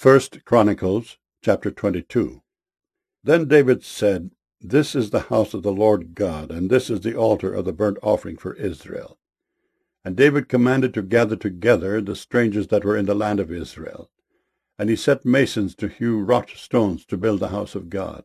1 Chronicles chapter 22. Then David said, This is the house of the Lord God, and this is the altar of the burnt offering for Israel. And David commanded to gather together the strangers that were in the land of Israel. And he set masons to hew wrought stones to build the house of God.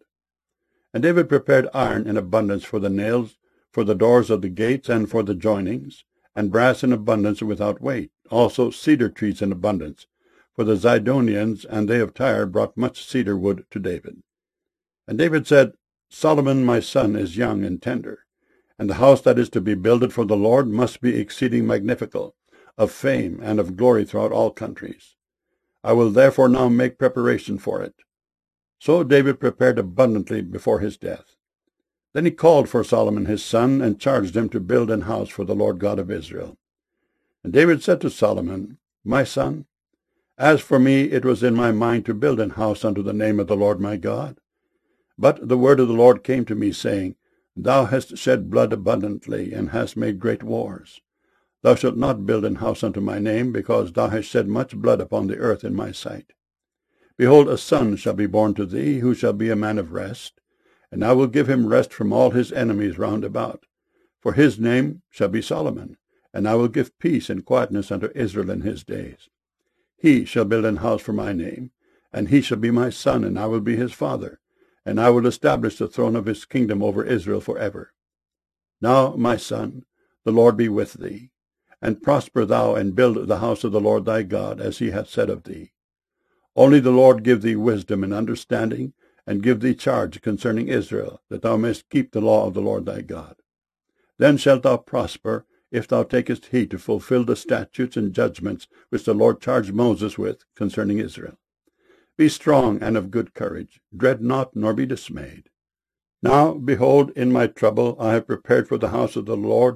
And David prepared iron in abundance for the nails, for the doors of the gates, and for the joinings, and brass in abundance without weight, also cedar trees in abundance. For the Zidonians and they of Tyre brought much cedar wood to David. And David said, Solomon my son is young and tender, and the house that is to be builded for the Lord must be exceeding magnifical, of fame and of glory throughout all countries. I will therefore now make preparation for it. So David prepared abundantly before his death. Then he called for Solomon his son, and charged him to build an house for the Lord God of Israel. And David said to Solomon, My son, as for me, it was in my mind to build an house unto the name of the Lord my God. But the word of the Lord came to me, saying, Thou hast shed blood abundantly, and hast made great wars. Thou shalt not build an house unto my name, because thou hast shed much blood upon the earth in my sight. Behold, a son shall be born to thee, who shall be a man of rest, and I will give him rest from all his enemies round about. For his name shall be Solomon, and I will give peace and quietness unto Israel in his days. He shall build an house for my name, and he shall be my son, and I will be his father, and I will establish the throne of his kingdom over Israel forever. Now, my son, the Lord be with thee, and prosper thou, and build the house of the Lord thy God, as he hath said of thee. Only the Lord give thee wisdom and understanding, and give thee charge concerning Israel, that thou mayest keep the law of the Lord thy God. Then shalt thou prosper, if thou takest heed to fulfill the statutes and judgments which the Lord charged Moses with concerning Israel. Be strong and of good courage. Dread not, nor be dismayed. Now, behold, in my trouble I have prepared for the house of the Lord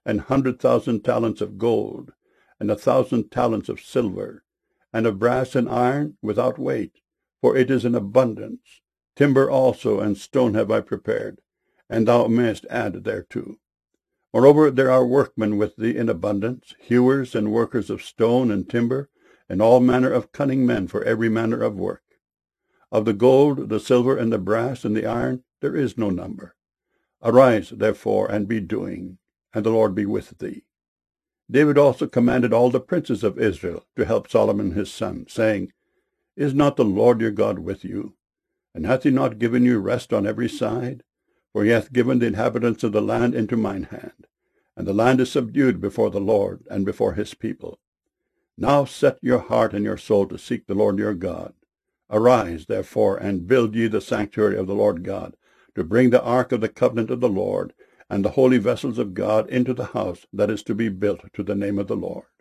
100,000 talents of gold, and 1,000 talents of silver, and of brass and iron without weight, for it is in abundance. Timber also and stone have I prepared, and thou mayest add thereto. Moreover, there are workmen with thee in abundance, hewers and workers of stone and timber, and all manner of cunning men for every manner of work. Of the gold, the silver, and the brass, and the iron, there is no number. Arise, therefore, and be doing, and the Lord be with thee. David also commanded all the princes of Israel to help Solomon his son, saying, Is not the Lord your God with you? And hath he not given you rest on every side? For he hath given the inhabitants of the land into mine hand, and the land is subdued before the Lord and before his people. Now set your heart and your soul to seek the Lord your God. Arise, therefore, and build ye the sanctuary of the Lord God, to bring the ark of the covenant of the Lord, and the holy vessels of God into the house that is to be built to the name of the Lord.